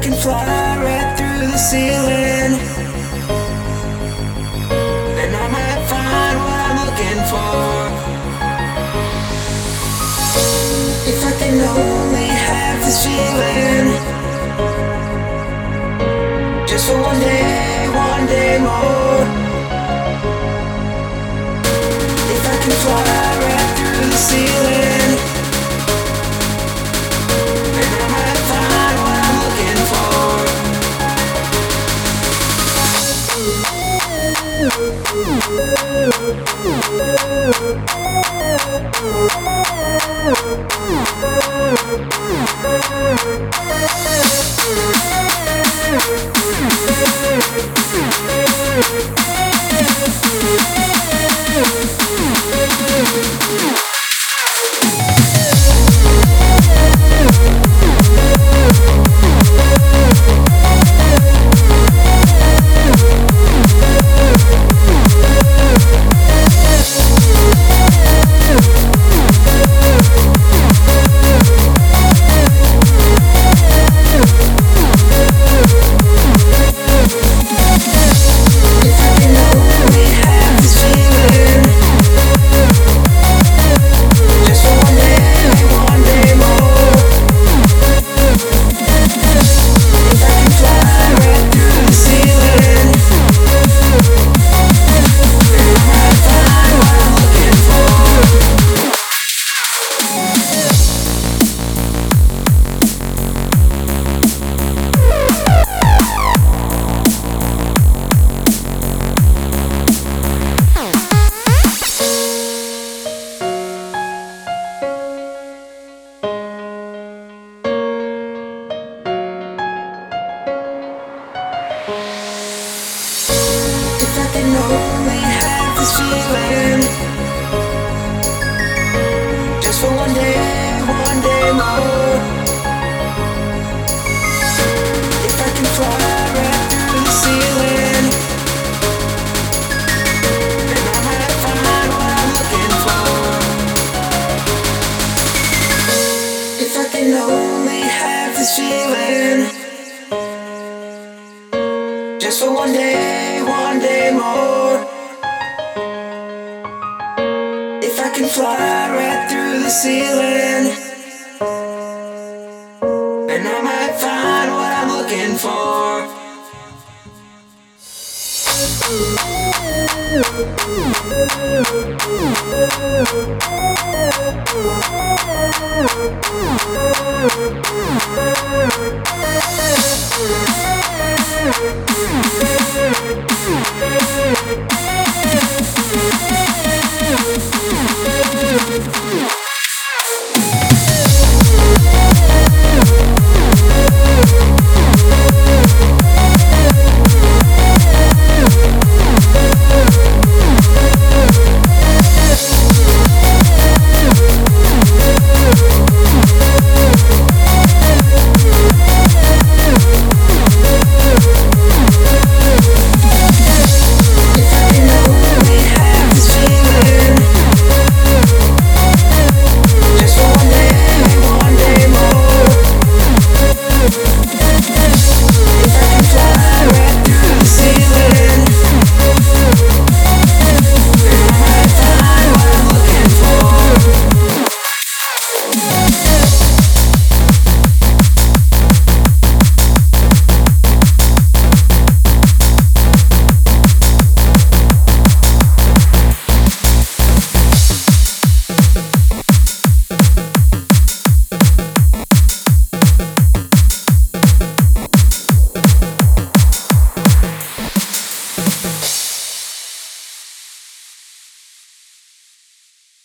can fly right through the ceiling, then I might find what I'm looking for. If I can only have this feeling, just for one day more. If I can fly right through the ceiling, then I might find what I'm looking for. If I can only have this feeling, just for one day more. If I can fly right through the ceiling, then I might find what I'm looking for. If I can only have this feeling, just for one day more. If I can fly right through the ceiling, then I might find what I'm looking for.